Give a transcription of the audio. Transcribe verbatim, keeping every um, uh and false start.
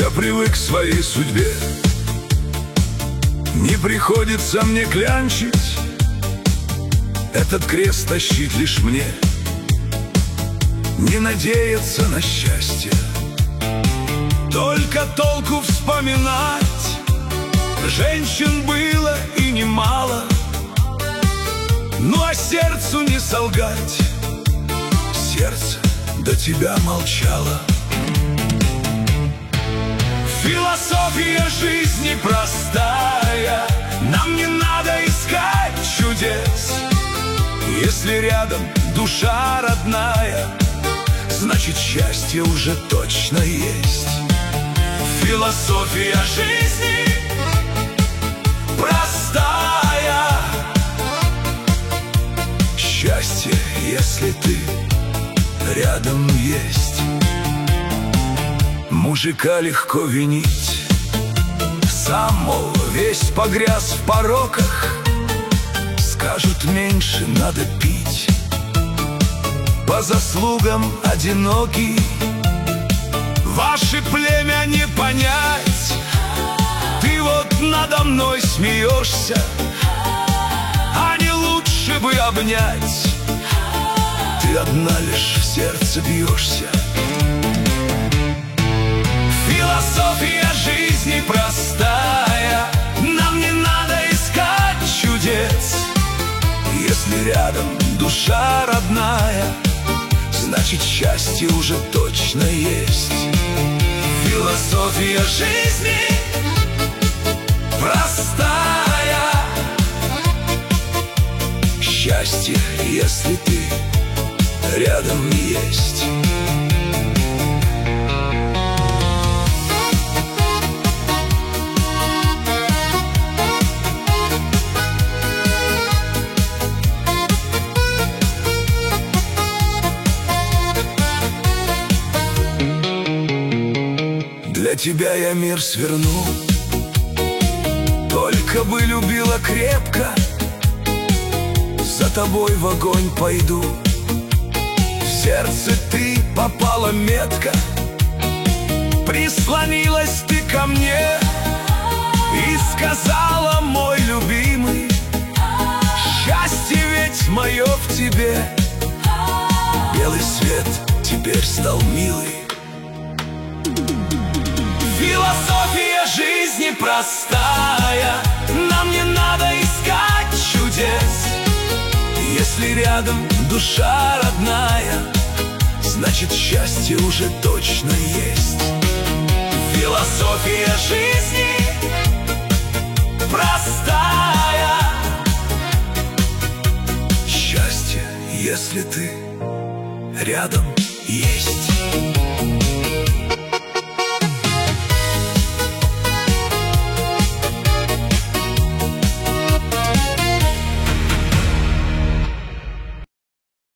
Я привык к своей судьбе, не приходится мне клянчить, этот крест тащить лишь мне, не надеяться на счастье. Только толку вспоминать, женщин было и немало, ну а сердцу не солгать, сердце до тебя молчало. Философия жизни простая, нам не надо искать чудес. Если рядом душа родная, значит счастье уже точно есть. Философия жизни простая, счастье, если ты рядом есть. Мужика легко винить, сам, мол, весь погряз в пороках. Скажут, меньше надо пить, по заслугам одинокий. Ваше племя не понять, ты вот надо мной смеешься, а не лучше бы обнять, ты одна лишь в сердце бьешься. Философия жизни простая, нам не надо искать чудес. Если рядом душа родная, значит счастье уже точно есть. Философия жизни простая, счастье, если ты рядом есть. Для тебя я мир сверну, только бы любила крепко, за тобой в огонь пойду. В сердце ты попала метко, прислонилась ты ко мне и сказала, мой любимый, счастье ведь мое в тебе. Белый свет теперь стал милый. Философия жизни простая, нам не надо искать чудес. Если рядом душа родная, значит счастье уже точно есть. Философия жизни простая, счастье, если ты рядом